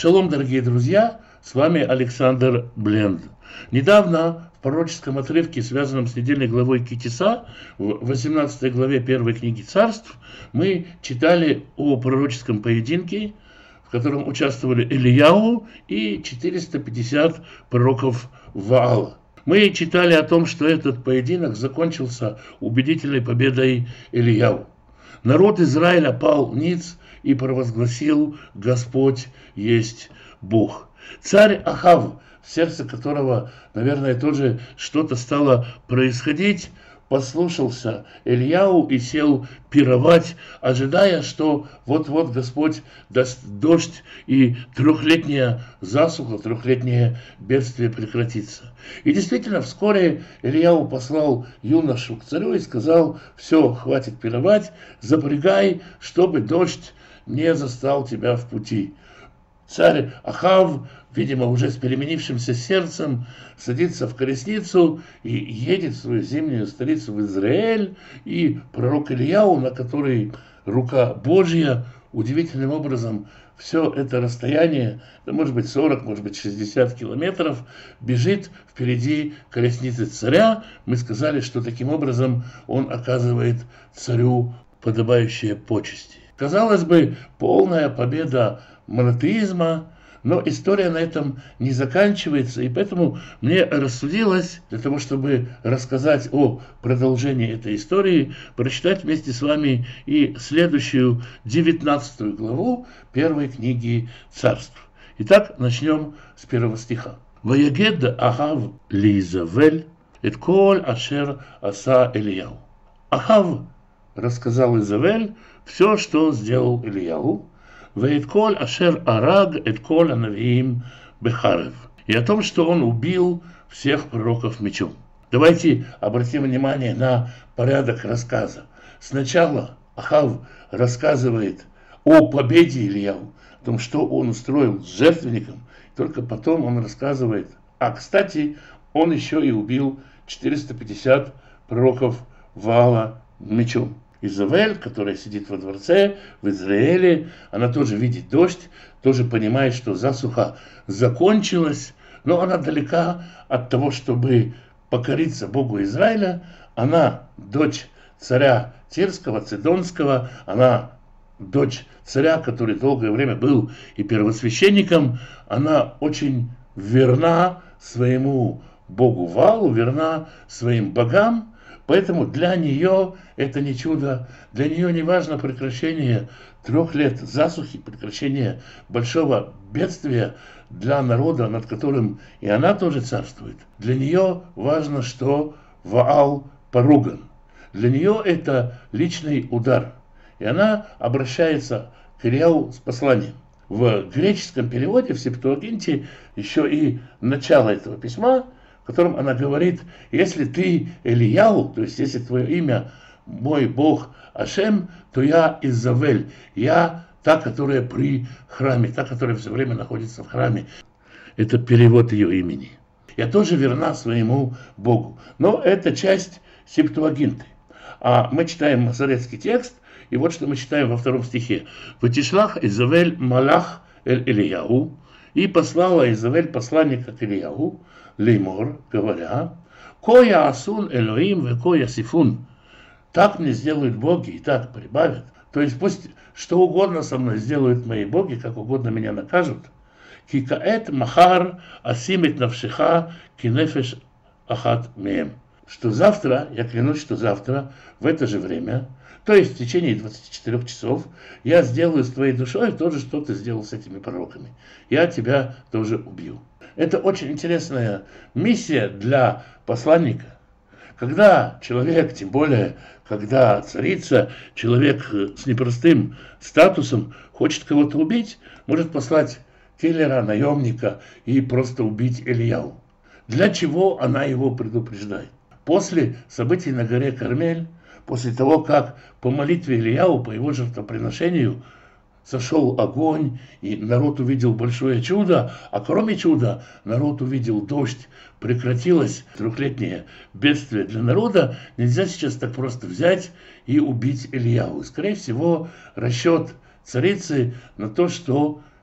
Шалом, дорогие друзья, с вами Александр Бленд. Недавно в пророческом отрывке, связанном с недельной главой Ки-Тиса, в 18 главе первой книги Царств, мы читали о пророческом поединке, в котором участвовали Элияу и 450 пророков Ваала. Мы читали о том, что этот поединок закончился убедительной победой Элияу. Народ Израиля пал ниц и провозгласил: Господь есть Бог. Царь Ахав, в сердце которого, наверное, тоже что-то стало происходить, послушался Элияу и сел пировать, ожидая, что вот-вот Господь даст дождь и трехлетняя засуха, трехлетнее бедствие прекратится. И действительно, вскоре Элияу послал юношу к царю и сказал: все, хватит пировать, запрягай, чтобы дождь не застал тебя в пути. Царь Ахав, видимо, уже с переменившимся сердцем, садится в колесницу и едет в свою зимнюю столицу в Израиль, и пророк Элияу, на который рука Божья, удивительным образом все это расстояние, может быть 40, может быть 60 километров, бежит впереди колесницы царя. Мы сказали, что таким образом он оказывает царю подобающие почести. Казалось бы, полная победа монотеизма, но история на этом не заканчивается, и поэтому мне рассудилось, для того, чтобы рассказать о продолжении этой истории, прочитать вместе с вами и следующую 19 главу первой книги Царств. Итак, начнем с первого стиха. «Ваягед Ахав лиизавель эт коль ашер аса Элияу». Ахав рассказал Изавель все, что сделал Элияу, «Ваэтколь ашер араг этколь анавиим бехарев», и о том, что он убил всех пророков мечом. Давайте обратим внимание на порядок рассказа. Сначала Ахав рассказывает о победе Элияу, о том, что он устроил с жертвенником, только потом он рассказывает: кстати, он еще и убил 450 пророков Ваала мечом. Изавель, которая сидит во дворце в Израиле, она тоже видит дождь, тоже понимает, что засуха закончилась, но она далека от того, чтобы покориться Богу Израиля. Она дочь царя Тирского, Цидонского, она дочь царя, который долгое время был и первосвященником. Она очень верна своему Богу Ваалу, верна своим богам. Поэтому для нее это не чудо, для нее не важно прекращение 3 лет засухи, прекращение большого бедствия для народа, над которым и она тоже царствует. Для нее важно, что Ваал поруган. Для нее это личный удар. И она обращается к Элияу с посланием. В греческом переводе, в Септуагинте, еще и начало этого письма, в котором она говорит: если ты Элияу, то есть если твое имя мой Бог Ашем, то я Изавель, я та, которая при храме, та, которая все время находится в храме. Это перевод ее имени. Я тоже верна своему Богу. Но это часть Септуагинты. А мы читаем масоретский текст, и вот что мы читаем во 2 стихе. «Ватишлах Изавель малах эль Элияу», и послала Изавель посланника к Элияу, леймор, говоря: «Коя асун Элоим ве коя сифун». Так мне сделают боги и так прибавят. То есть пусть что угодно со мной сделают мои боги, как угодно меня накажут. Кикаэт махар асимит навшиха кинефеш ахат меем. Что завтра, я клянусь, что завтра в это же время, то есть в течение 24 часов, я сделаю с твоей душой то же, что ты сделал с этими пророками. Я тебя тоже убью. Это очень интересная миссия для посланника. Когда человек, тем более, когда царица, человек с непростым статусом, хочет кого-то убить, может послать киллера, наемника и просто убить Элияу. Для чего она его предупреждает? После событий на горе Кармель, после того, как по молитве Элияу, по его жертвоприношению, сошел огонь, и народ увидел большое чудо, а кроме чуда народ увидел дождь, прекратилось трехлетнее бедствие для народа, нельзя сейчас так просто взять и убить Элияу. Скорее всего, расчет царицы на то, что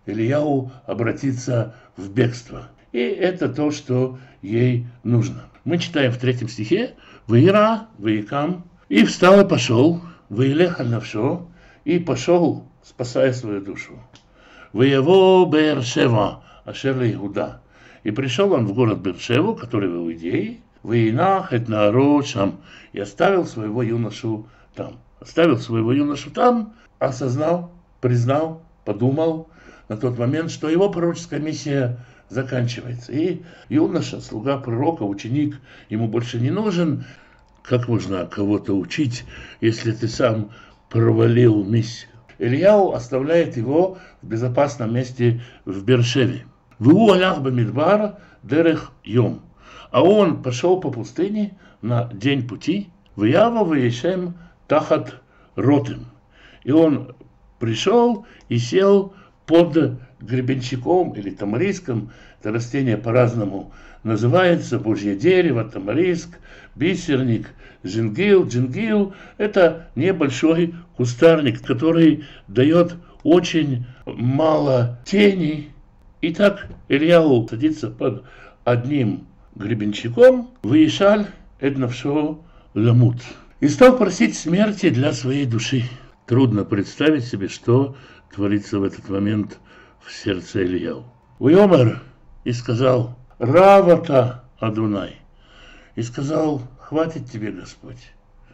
Ильяу обратиться в бегство. И это то, что ей нужно. Мы читаем в 3 стихе: «Ваира, ваикам, и встал и пошел, ваилех аль навшо, и пошел, спасая свою душу. Ваево Беэр-Шева, ашер Иуда». И пришел он в город Беэр-Шеву, который в Иудее, ваинах эт наарот шам, и оставил своего юношу там. Оставил своего юношу там, осознал, признал, подумал на тот момент, что его пророческая миссия заканчивается. И юноша, слуга пророка, ученик, ему больше не нужен. Как можно кого-то учить, если ты сам провалил миссию? Ильяу оставляет его в безопасном месте в Беэр-Шеве. «Ву алях бамидбар дерех йом». А он пошел по пустыне на день пути. «Вява ваешем тахат ротым». И он пришел и сел под гребенщиком или тамариском. Это растение по-разному называется: божье дерево, тамариск, бисерник, джингил. Джингил – это небольшой кустарник, который дает очень мало тени. И так Ильяу садится под одним гребенщиком, «Ваишаль эт навшо ламут», и стал просить смерти для своей души. Трудно представить себе, что творится в этот момент в сердце Ильяу. «Вайомер», и сказал, «Равата Адунай», и сказал, «Хватит тебе, Господь».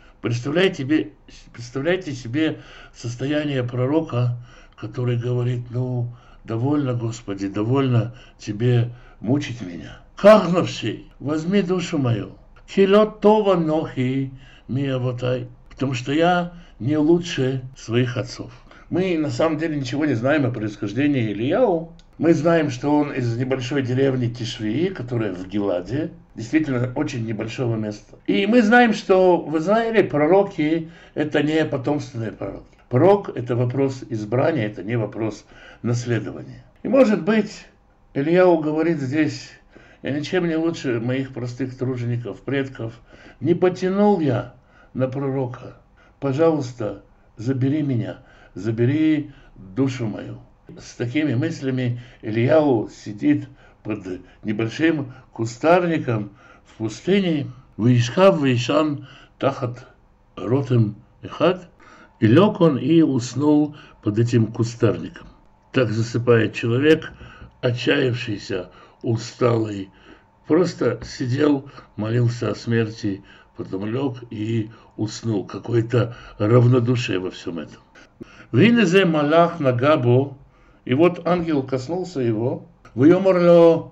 Представляйте себе состояние пророка, который говорит: «Ну, довольно, Господи, довольно тебе мучить меня. Как навши, возьми душу мою. Хилот това нохи миавотай», потому что я не лучше своих отцов. Мы на самом деле ничего не знаем о происхождении Ильяу. Мы знаем, что он из небольшой деревни Тишвии, которая в Гиладе, действительно очень небольшого места. И мы знаем, что в Израиле пророки – это не потомственные пророки. Пророк – это вопрос избрания, это не вопрос наследования. И может быть, Ильяу говорит здесь: «Я ничем не лучше моих простых тружеников, предков. Не потянул я на пророка. Пожалуйста, забери меня, забери душу мою». С такими мыслями Ильяу сидит под небольшим кустарником в пустыне. «Ваишхав ваишан тахат ротем эхад». И лег он и уснул под этим кустарником. Так засыпает человек, отчаявшийся, усталый. Просто сидел, молился о смерти, потом лег и уснул. Какое-то равнодушие во всем этом. «Винезе малах нагабо». И вот ангел коснулся его. «Вайомар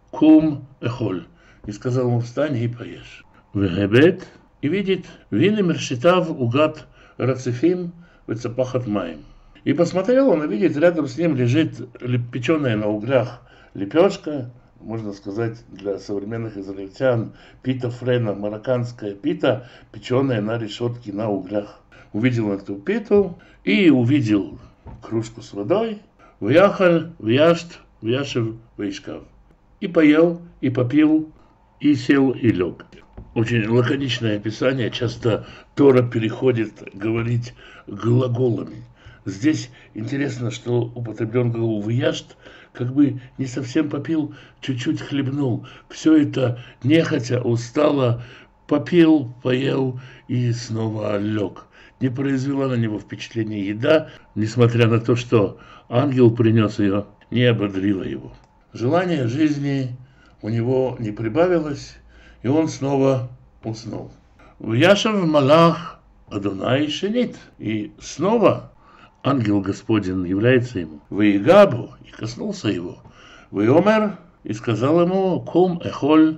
кум эхоль». И сказал ему: «Встань и поешь». «Вегебет». И видит: «Вине мершитав угат рацифим вецапахат маем». И посмотрел он, и видит, рядом с ним лежит печеная на углях лепешка, можно сказать, для современных израильтян, пита френа, марокканская пита, печеная на решетке на углях. Увидел эту питу и увидел кружку с водой. «Вяхаль, вяшт, вяшев, ваишкав». И поел, и попил, и сел, и лег. Очень лаконичное описание. Часто Тора переходит говорить глаголами. Здесь интересно, что употреблен глагол «вяшт», как бы не совсем попил, чуть-чуть хлебнул. Все это нехотя, устало, попил, поел и снова лег. Не произвела на него впечатление еда, несмотря на то, что ангел принес ее, не ободрила его. Желание жизни у него не прибавилось, и он снова уснул. «Вяшев малах Адонай шенит». И снова ангел Господень является ему. «Ваигабу», и коснулся его. «Ваиомер», и сказал ему: «Кум эхоль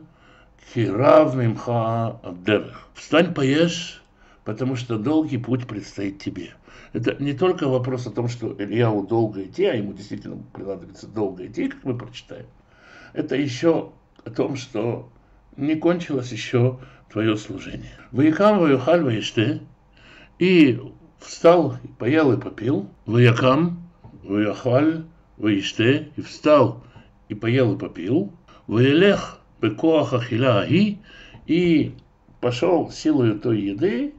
кирав мимха аддерех». «Встань, поешь, потому что долгий путь предстоит тебе». Это не только вопрос о том, что Ильяу долго идти, а ему действительно понадобится долго идти, как мы прочитаем. Это еще о том, что не кончилось еще твое служение. «Ваякам ваюхаль ваиште», и встал, и поел, и попил. «Ваякам ваюхаль ваиште», и встал, и поел, и попил. «Ваелех бекоах ахила аги», и пошел силою той еды.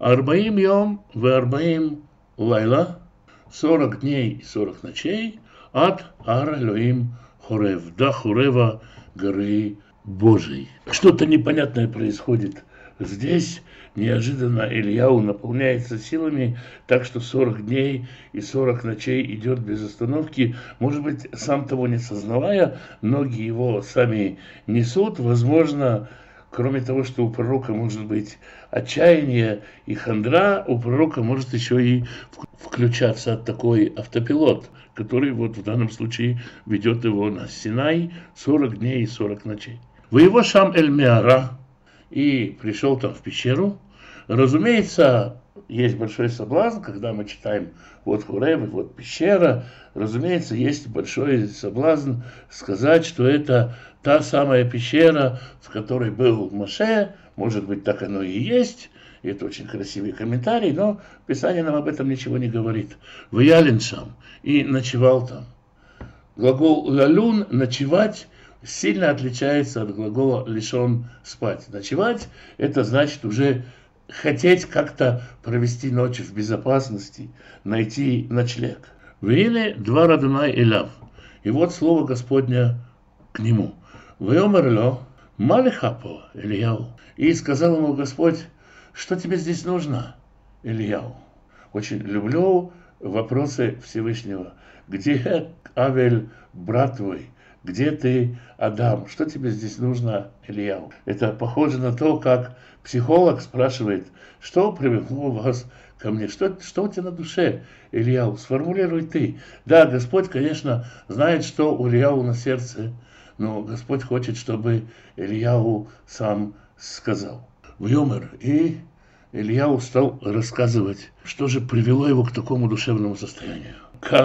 «Арбаим йом ве арбаим лайла», 40 дней и 40 ночей. ад ар Элоим Хорев, до Хорева, горы Божией. Что-то непонятное происходит здесь. Неожиданно Ильяу наполняется силами, так что 40 дней и 40 ночей идет без остановки. Может быть, сам того не сознавая, ноги его сами несут. Возможно, кроме того, что у пророка может быть отчаяние и хандра, у пророка может еще и включаться такой автопилот, который вот в данном случае ведет его на Синай 40 дней и 40 ночей. Воево Шам Эль-Меара, и пришел там в пещеру. Разумеется, есть большой соблазн, когда мы читаем вот Хорев, вот пещера. Разумеется, есть большой соблазн сказать, что это та самая пещера, в которой был Моше. Может быть, так оно и есть. И это очень красивый комментарий, но Писание нам об этом ничего не говорит. Ваялин Шам, и ночевал там. Глагол лалун, ночевать, сильно отличается от глагола лишен, спать. Ночевать – это значит уже хотеть как-то провести ночь в безопасности, найти ночлег. Вине два Адонай Элав. И вот слово Господня к нему. Веомерло малихапо Ильяу. И сказал ему Господь: что тебе здесь нужно, Ильяу? Очень люблю вопросы Всевышнего. Где Авель, брат твой? Где ты, Адам? Что тебе здесь нужно, Ильяу? Это похоже на то, как психолог спрашивает, что привело вас ко мне? Что у тебя на душе, Ильяу? Сформулируй ты. Да, Господь, конечно, знает, что у Ильяу на сердце, но Господь хочет, чтобы Ильяу сам сказал. Вьомер, и Ильяу стал рассказывать, что же привело его к такому душевному состоянию.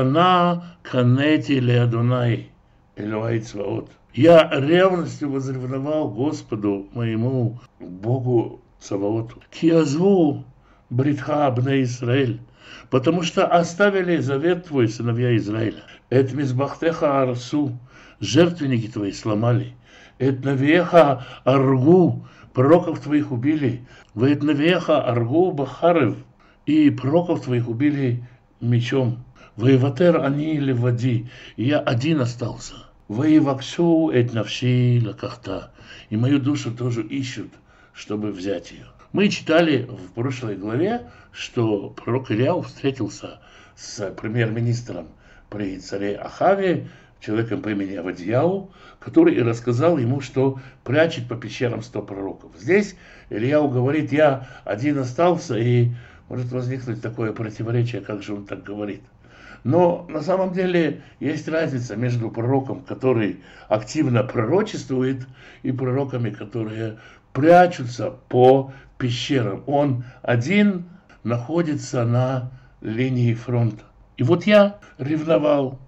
Кана канети ле Адонай Элоай Цваот. Я ревностью возревновал Господу моему, Богу Цаваоту. Киазву бритха бне Израиль. Потому что оставили завет твой, сыновья Израиля. Эт мизбахтеха арсу. Жертвенники твои сломали. Эт навеха аргу. Пророков твоих убили. Эт навеха аргу бахарев. И пророков твоих убили мечом. Воеватер они левади. И я один остался. Воевакшу эт навши лакахта. И мою душу тоже ищут, чтобы взять ее. Мы читали в прошлой главе, что пророк Ильяу встретился с премьер-министром при царе Ахаве, человеком по имени Авадияу, который и рассказал ему, что прячет по пещерам 100 пророков. Здесь Ильяу говорит: я один остался, и может возникнуть такое противоречие, как же он так говорит. Но на самом деле есть разница между пророком, который активно пророчествует, и пророками, которые прячутся по пещерам. Он один находится на линии фронта. И вот я ревновал,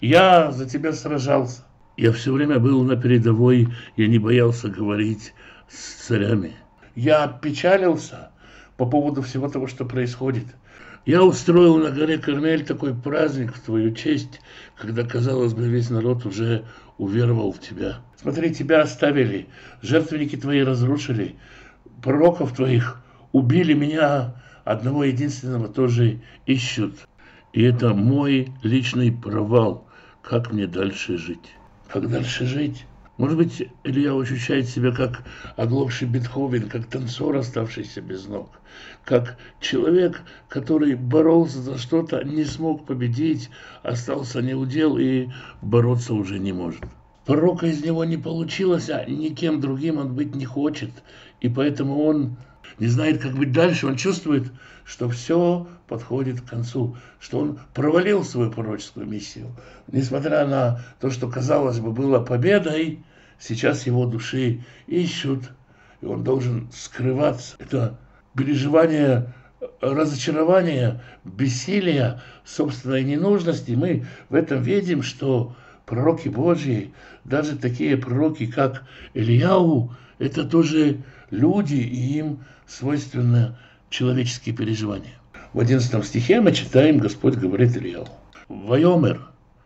я за тебя сражался. Я все время был на передовой, я не боялся говорить с царями. Я печалился по поводу всего того, что происходит. Я устроил на горе Кармель такой праздник в твою честь, когда, казалось бы, весь народ уже уверовал в тебя. Смотри, тебя оставили, жертвенники твои разрушили, пророков твоих убили, меня одного единственного тоже ищут. И это мой личный провал. Как мне дальше жить? Как дальше жить? Может быть, Илья ощущает себя как оглохший Бетховен, как танцор, оставшийся без ног, как человек, который боролся за что-то, не смог победить, остался неудел и бороться уже не может. Пророка из него не получилось, а никем другим он быть не хочет, и поэтому он не знает, как быть дальше. Он чувствует, что все подходит к концу, что он провалил свою пророческую миссию. Несмотря на то, что, казалось бы, было победой, сейчас его души ищут, и он должен скрываться. Это переживание разочарования, бессилия, собственной ненужности. Мы в этом видим, что пророки Божьи, даже такие пророки, как Ильяу, это тоже люди, и им свойственно человеческие переживания. В 11 стихе мы читаем, Господь говорит Ильяу: «Вайомер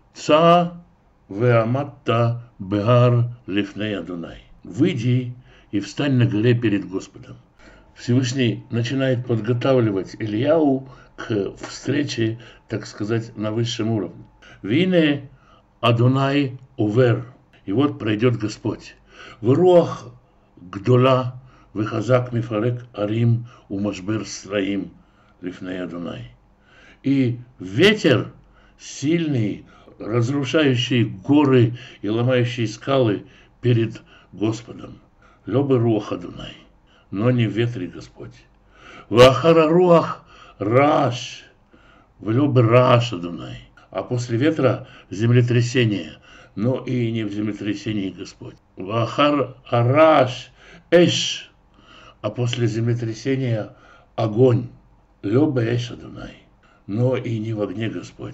ца веаматта беар лифней Адонай». «Выйди и встань на горе перед Господом». Всевышний начинает подготавливать Ильяу к встрече, так сказать, на высшем уровне. «Вине Адонай увер. И вот пройдет Господь. В руах гдола выхазак мифарек арим умашбер сраим лифней Адонай. И ветер сильный, разрушающий горы и ломающий скалы перед Господом. Лёбы руах Адонай, но не в ветре Господь. Вахара руах раш, в лёбы раш Адонай. А после ветра землетрясение, но и не в землетрясении Господь. Вахар араш эш, а после землетрясения огонь. Лёбы эш Адонай, но и не в огне Господь.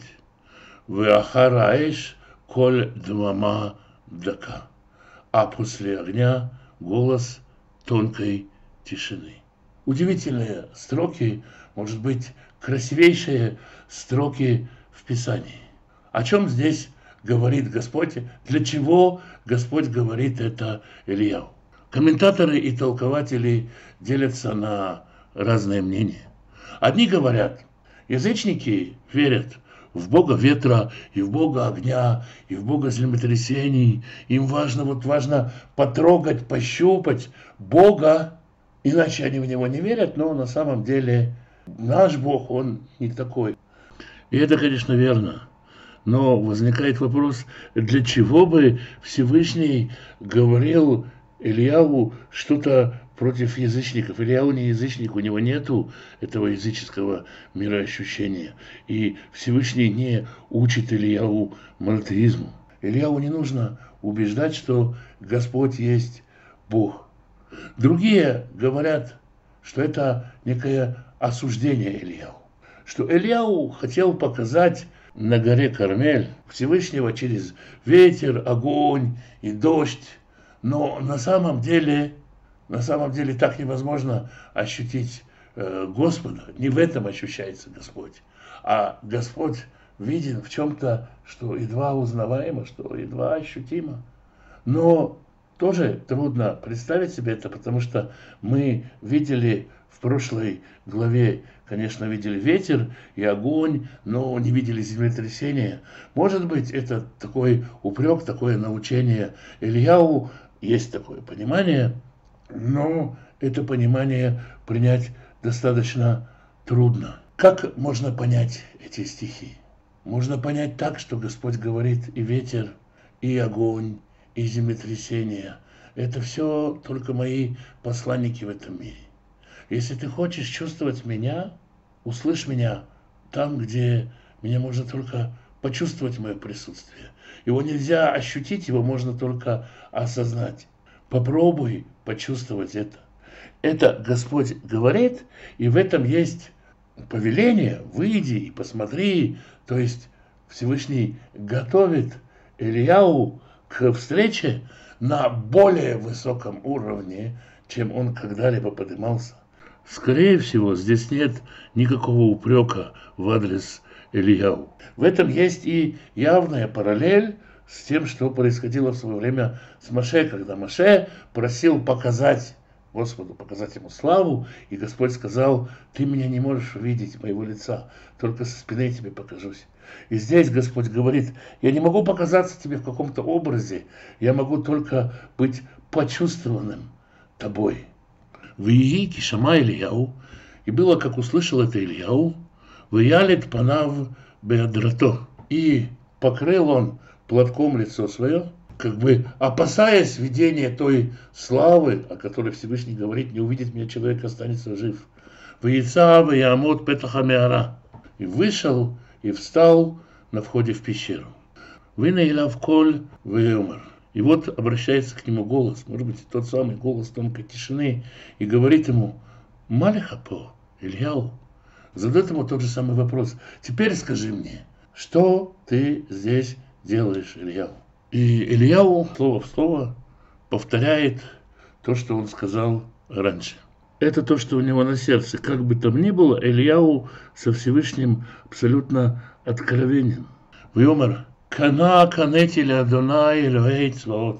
Вахара эш коль дмама дака, а после огня голос тонкой тишины. Удивительные строки, может быть, красивейшие строки в Писании. О чем здесь говорит Господь? Для чего Господь говорит это Ильяу? Комментаторы и толкователи делятся на разные мнения. Одни говорят, язычники верят в Бога ветра, и в Бога огня, и в Бога землетрясений. Им важно потрогать, пощупать Бога, иначе они в Него не верят, но на самом деле наш Бог, Он не такой. И это, конечно, верно. Но возникает вопрос, для чего бы Всевышний говорил Ильяу что-то против язычников. Ильяу не язычник, у него нету этого языческого мироощущения. И Всевышний не учит Ильяу монотеизму. Ильяу не нужно убеждать, что Господь есть Бог. Другие говорят, что это некое осуждение Ильяу. Что Ильяу хотел показать на горе Кармель Всевышнего через ветер, огонь и дождь. Но на самом деле так невозможно ощутить Господа. Не в этом ощущается Господь. А Господь виден в чем-то, что едва узнаваемо, что едва ощутимо. Но тоже трудно представить себе это, потому что мы видели в прошлой главе, конечно, видели ветер и огонь, но не видели землетрясения. Может быть, это такой упрек, такое научение Ильяу, есть такое понимание, но это понимание принять достаточно трудно. Как можно понять эти стихи? Можно понять так, что Господь говорит и ветер, и огонь, и землетрясение. Это все только мои посланники в этом мире. Если ты хочешь чувствовать меня, услышь меня там, где меня можно только почувствовать мое присутствие. Его нельзя ощутить, его можно только осознать. Попробуй почувствовать это. Это Господь говорит, и в этом есть повеление: выйди и посмотри. То есть Всевышний готовит Ильяу к встрече на более высоком уровне, чем он когда-либо поднимался. Скорее всего, здесь нет никакого упрека в адрес Ильяу. В этом есть и явная параллель с тем, что происходило в свое время с Моше, когда Моше просил показать Господу, показать ему славу, и Господь сказал: ты меня не можешь увидеть, моего лица, только со спины тебе покажусь. И здесь Господь говорит: я не могу показаться тебе в каком-то образе, я могу только быть почувствованным тобой. «Виги кишама Ильяу», и было, как услышал это Ильяу, «Виялит панав беадрато», и покрыл он платком лицо свое, как бы опасаясь видения той славы, о которой Всевышний говорит: не увидит меня человек, останется жив. «Виица виямот петаха меара», и вышел и встал на входе в пещеру. «Винеилав коль веюмар». И вот обращается к нему голос, может быть, тот самый голос тонкой тишины, и говорит ему: «Малихапо, Ильяу». Задает ему тот же самый вопрос: «Теперь скажи мне, что ты здесь делаешь, Ильяу?» И Ильяу слово в слово повторяет то, что он сказал раньше. Это то, что у него на сердце. Как бы там ни было, Ильяу со Всевышним абсолютно откровенен. «Вьомар, кана канети ля Адонай Элохей цваот».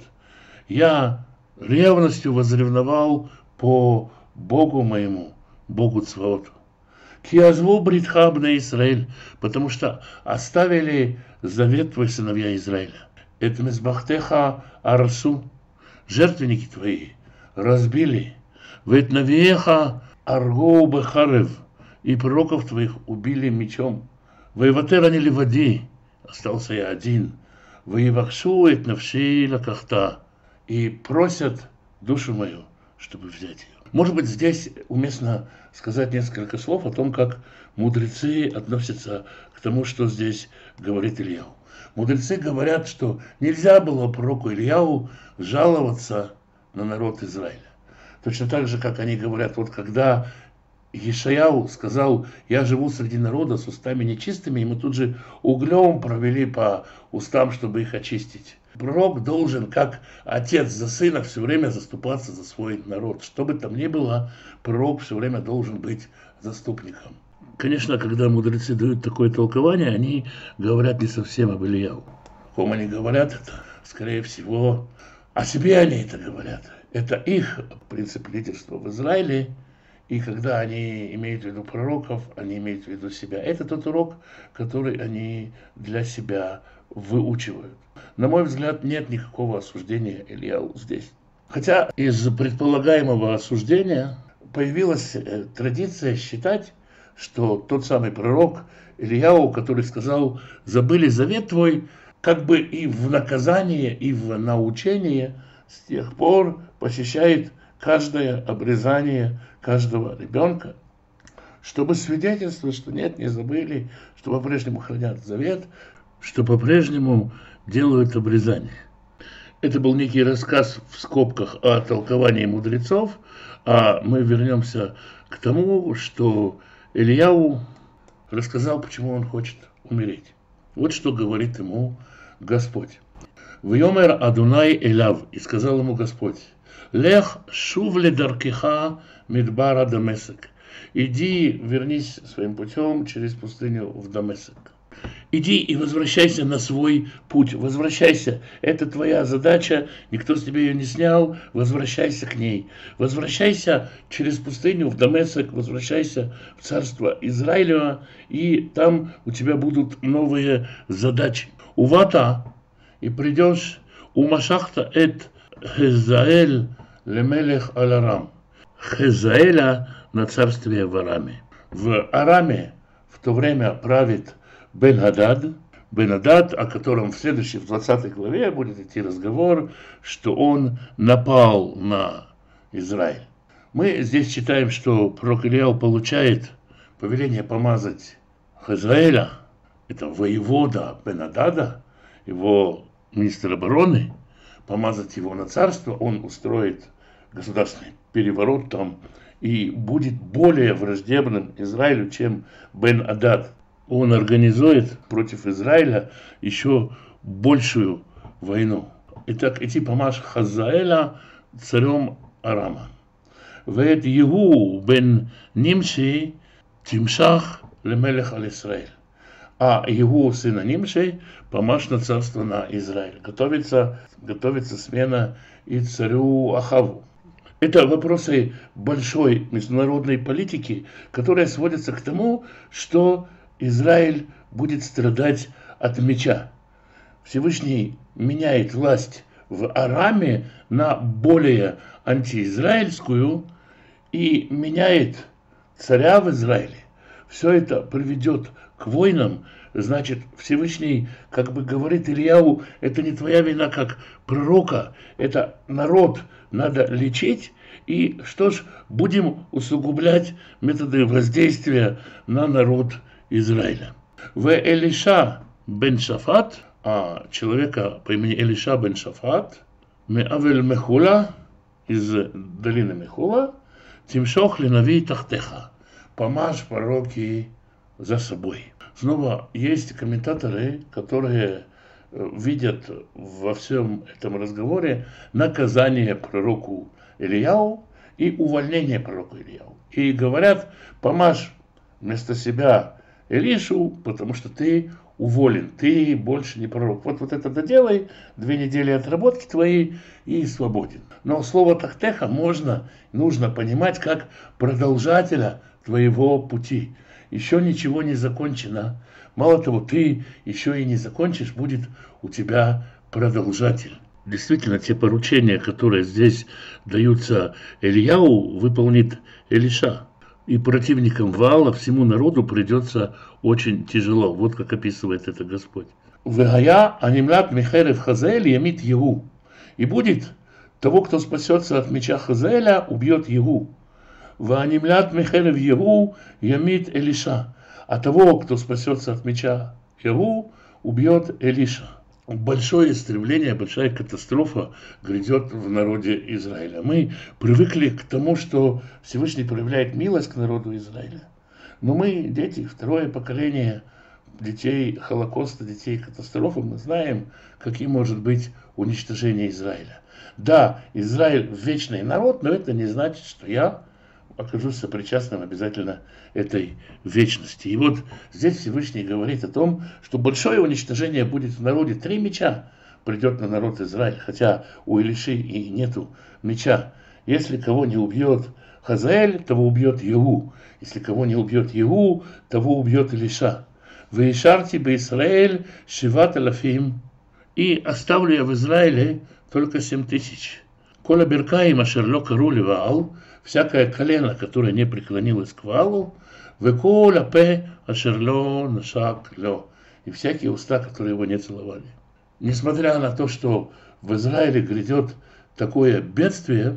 Я ревностью возревновал по Богу моему, Богу Цваоту. «Ки азву бритха бней Исраэль», потому что оставили завет твой, сыновья Израиля. Это мизбахтеха арсу, жертвенники твои разбили, вет навеха аргоу бехарев, и пророков твоих убили мечом. Воеватер они ливади, остался я один, воевакшу эт навши лакахта, и просят душу мою, чтобы взять ее. Может быть, здесь уместно сказать несколько слов о том, как мудрецы относятся к тому, что здесь говорит Ильяу. Мудрецы говорят, что нельзя было пророку Ильяу жаловаться на народ Израиля. Точно так же, как они говорят, вот когда Ешаяу сказал: я живу среди народа с устами нечистыми, и мы тут же углем провели по устам, чтобы их очистить. Пророк должен, как отец за сына, все время заступаться за свой народ. Что бы там ни было, пророк все время должен быть заступником. Конечно, когда мудрецы дают такое толкование, они говорят не совсем об Ильяу. О ком они говорят это? Скорее всего, о себе они это говорят. Это их принцип лидерства в Израиле. И когда они имеют в виду пророков, они имеют в виду себя. Это тот урок, который они для себя выучивают. На мой взгляд, нет никакого осуждения Ильяу здесь. Хотя из предполагаемого осуждения появилась традиция считать, что тот самый пророк Ильяу, который сказал: забыли завет твой, как бы и в наказание, и в научение с тех пор посещает каждое обрезание каждого ребенка, чтобы свидетельствовать, что нет, не забыли, что по-прежнему хранят завет, что по-прежнему делают обрезание. Это был некий рассказ в скобках о толковании мудрецов, а мы вернемся к тому, что Ильяу рассказал, почему он хочет умереть. Вот что говорит ему Господь. «Вьомер Адунай Элав», и сказал ему Господь: «Лех шув ледаркиха мидбара Дамесек». Иди, вернись своим путем через пустыню в Дамесек. Иди и возвращайся на свой путь. Возвращайся. Это твоя задача. Никто с тебя ее не снял. Возвращайся к ней. Возвращайся через пустыню в Дамесек. Возвращайся в царство Израилева. И там у тебя будут новые задачи. Увата. И придешь у Машахта эт Хезаэль лемелех аль-Арам. Хезаэля на царстве в Араме. В Араме в то время правит Бен-Хадад, о котором в следующей, в 20 главе будет идти разговор, что он напал на Израиль. Мы здесь читаем, что пророк Ильяу получает повеление помазать Хазаэля, это воевода Бен-Хадада, его министр обороны, помазать его на царство. Он устроит государственный переворот там и будет более враждебным Израилю, чем Бен-Хадад. Он организует против Израиля еще большую войну. Итак, идти помажь Хазаэля царем Арама. Вет Егу бен Нимши тимшах лемелех аль-Исраэль. А Егу, сына Нимши, помажь на царство на Израиль. Готовится смена и царю Ахаву. Это вопросы большой международной политики, которая сводится к тому, что Израиль будет страдать от меча. Всевышний меняет власть в Араме на более антиизраильскую и меняет царя в Израиле. Все это приведет к войнам. Значит, Всевышний как бы говорит Ильяу: это не твоя вина как пророка, это народ надо лечить. И что ж, будем усугублять методы воздействия на народ Израиля. В Элиша бен Шафат, а человека по имени Элиша бен Шафат, Меавель Мехула, из долины Мехула, Тимшох ленави тахтеха, помажь пророки за собой. Снова есть комментаторы, которые видят во всем этом разговоре наказание пророку Ильяу и увольнение пророку Ильяу. И говорят: помажь вместо себя Элишу, потому что ты уволен, ты больше не пророк. Вот это доделай, 2 недели отработки твои и свободен. Но слово тахтеха нужно понимать как продолжателя твоего пути. Еще ничего не закончено. Мало того, ты еще и не закончишь, будет у тебя продолжатель. Действительно, те поручения, которые здесь даются Ильяу, выполнит Элиша. И противникам Ваала, всему народу придется очень тяжело. Вот как описывает это Господь. «Вегая анимлят михерев Хазаэль ямит Егу». И будет того, кто спасется от меча Хазаэля, убьет Егу. «Веанимлят михерев Егу ямит Элиша». А того, кто спасется от меча Егу, убьет Элиша. Большое стремление, большая катастрофа грядет в народе Израиля. Мы привыкли к тому, что Всевышний проявляет милость к народу Израиля. Но мы, дети, второе поколение детей Холокоста, детей катастрофы, мы знаем, каким может быть уничтожение Израиля. Да, Израиль вечный народ, но это не значит, что я окажусь сопричастным обязательно этой вечности. И вот здесь Всевышний говорит о том, что большое уничтожение будет в народе. 3 меча придет на народ Израиль, хотя у Илиши и нету меча. Если кого не убьет Хазаэль, того убьет Егу. Если кого не убьет Егу, того убьет Илиша. «Веишарти бе-Исраэль шиват алафим». И оставлю я в Израиле только 7000. «Кола беркаим ашерло кару леваал». Всякое колено, которое не преклонилось к Ваалу, «Векола пе ашерло нашак ло». И всякие уста, которые его не целовали. Несмотря на то, что в Израиле грядет такое бедствие,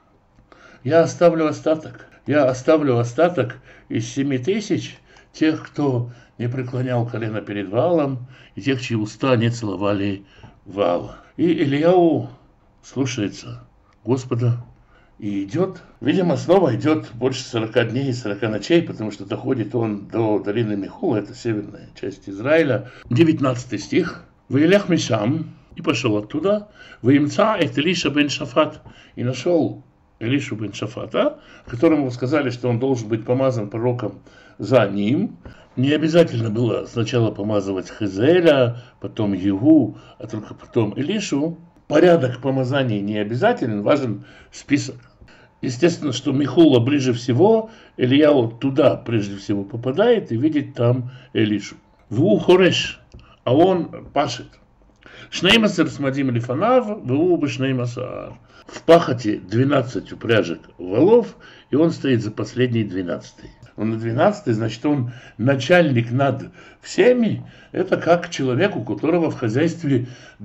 я оставлю остаток. Я оставлю остаток из 7000 тех, кто не преклонял колено перед Ваалом, и тех, чьи уста не целовали Ваала. И Ильяу слушается Господа и идет. Видимо, снова идет больше 40 дней и 40 ночей, потому что доходит он до долины Михула, это северная часть Израиля. 19 стих. «Ваилех мишам», и пошел оттуда, «Ваимца эт Элиша бен Шафат», и нашел Элишу бен Шафата, которому сказали, что он должен быть помазан пророком за ним. Не обязательно было сначала помазывать Хазаэля, потом Егу, а только потом Элишу. Порядок помазания не обязателен, важен список. Естественно, что Михула ближе всего, Ильяу туда прежде всего попадает и видит там Элишу. «Ву хореш», а он пашет. «Шнеймасер смадим лифанав, ву бешнеймасар». В пахоте 12 упряжек валов, и он стоит за последний 12-й. Он на 12-й, значит, он начальник над всеми. Это как человек, у которого в хозяйстве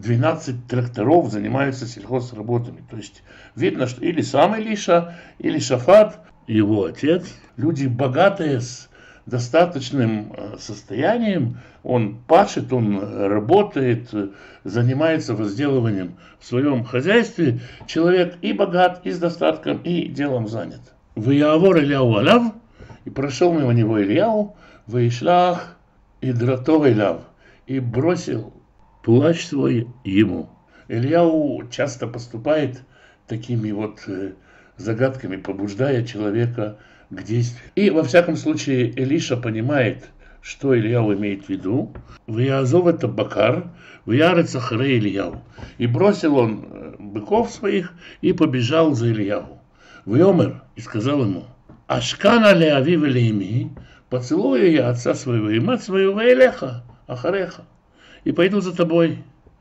12 тракторов занимаются сельхозработами. То есть видно, что или сам Илиша, или Шафат, его отец, люди богатые, с достаточным состоянием, он пашет, он работает, занимается возделыванием в своем хозяйстве. Человек и богат, и с достатком, и делом занят. «Ваявор Ильяу алав», и прошел мимо него Ильяу, «Ваишлах и дратов Ильяв», и бросил плащ свой ему. Ильяу часто поступает такими вот загадками, побуждая человека к действию. И во всяком случае Элиша понимает, что Ильяу имеет в виду. «Ваязов это бакар, ваярец ахаре Ильяу». И бросил он быков своих и побежал за Ильяу. «Вайомер», и сказал ему: «Ашкана леави велеими, поцелую я отца своего и мать свою, ваэлеха, ахареха, и пойду за тобой.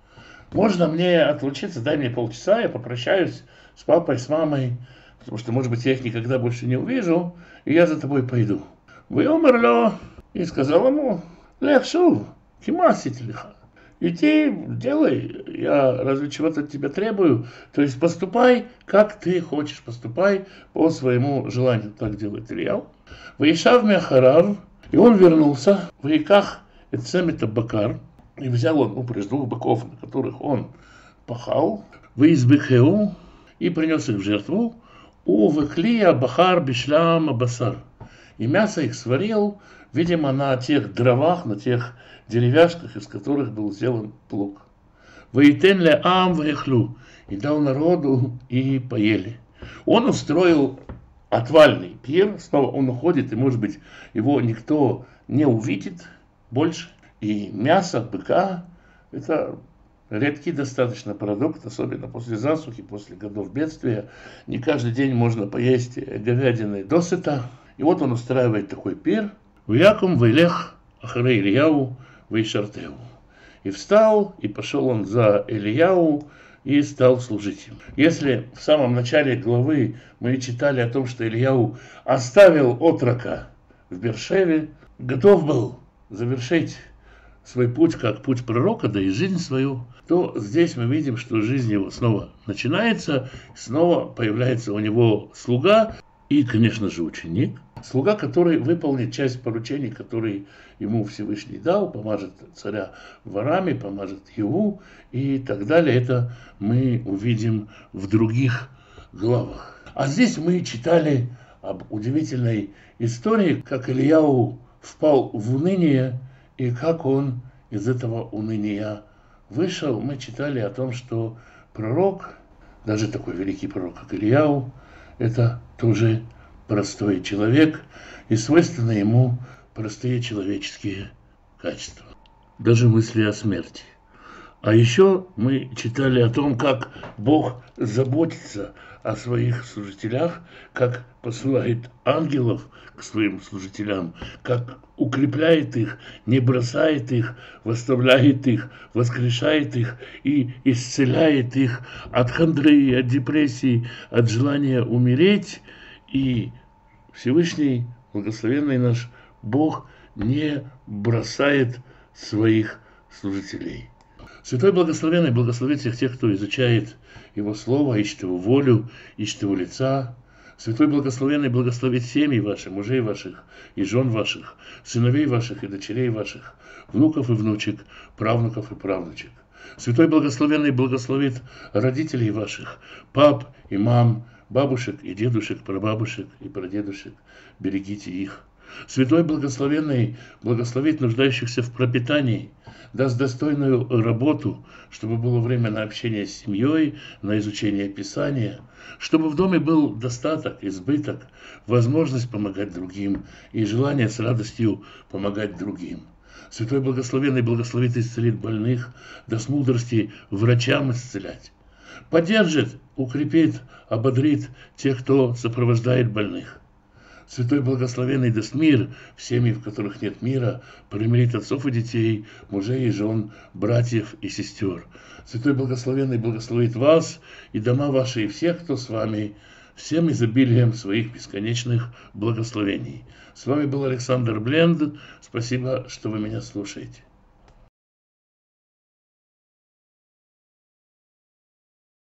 Можно мне отлучиться, дай мне полчаса, я попрощаюсь с папой, с мамой, потому что, может быть, я их никогда больше не увижу, и я за тобой пойду». «Вайомер ло», и сказал ему: «Лех шув, кимасит лиха». Иди, делай, я разве чего-то от тебя требую? То есть поступай, как ты хочешь, поступай по своему желанию. Так делает Ильяу. «Ваишав мяхарав», и он вернулся, «Ваиках эцемета бакар», и взял он упряжь 2 быков, на которых он пахал, «Ваизбихеу», и принес их в жертву, «Увеклия бахар бишлам абасар», и мясо их сварил, видимо, на тех дровах, на тех деревяшках, из которых был сделан плуг. «Ваитен ле ам ваехлю», и дал народу, и поели. Он устроил отвальный пир, снова он уходит, и, может быть, его никто не увидит больше. И мясо быка – это редкий достаточно продукт, особенно после засухи, после годов бедствия. Не каждый день можно поесть говядины досыта. И вот он устраивает такой пир. «Вякум вайлех ахарей Ильяу вейшартеу. И встал, и пошел он за Ильяу, и стал служить им. Если в самом начале главы мы читали о том, что Ильяу оставил отрока в Бершеве, готов был завершить свой путь как путь пророка, да и жизнь свою, то здесь мы видим, что жизнь его снова начинается, снова появляется у него слуга и, конечно же, ученик. Слуга, который выполнит часть поручений, которые ему Всевышний дал, помажет царя в Араме, помажет Иу и так далее. Это мы увидим в других главах. А здесь мы читали об удивительной истории, как Ильяу впал в уныние и как он из этого уныния вышел. Мы читали о том, что пророк, даже такой великий пророк, как Ильяу, это тоже простой человек, и свойственны ему простые человеческие качества. Даже мысли о смерти. А еще мы читали о том, как Бог заботится о своих служителях, как посылает ангелов к своим служителям, как укрепляет их, не бросает их, восставляет их, воскрешает их и исцеляет их от хандры, от депрессии, от желания умереть. И Всевышний, благословенный наш Бог, не бросает своих служителей. Святой Благословенный благословит всех тех, кто изучает Его Слово, ищет Его волю, ищет Его лица. Святой Благословенный благословит семьи ваши, мужей ваших и жен ваших, сыновей ваших и дочерей ваших, внуков и внучек, правнуков и правнучек. Святой Благословенный благословит родителей ваших, пап и мам, бабушек и дедушек, прабабушек и прадедушек. Берегите их. Святой Благословенный благословит нуждающихся в пропитании, даст достойную работу, чтобы было время на общение с семьей, на изучение Писания, чтобы в доме был достаток, избыток, возможность помогать другим и желание с радостью помогать другим. Святой Благословенный благословит и исцелит больных, даст мудрости врачам исцелять, поддержит, укрепит, ободрит тех, кто сопровождает больных. Святой Благословенный даст мир в семьи, в которых нет мира, примирит отцов и детей, мужей и жен, братьев и сестер. Святой Благословенный благословит вас и дома ваши, и всех, кто с вами, всем изобилием своих бесконечных благословений. С вами был Александр Бленд. Спасибо, что вы меня слушаете.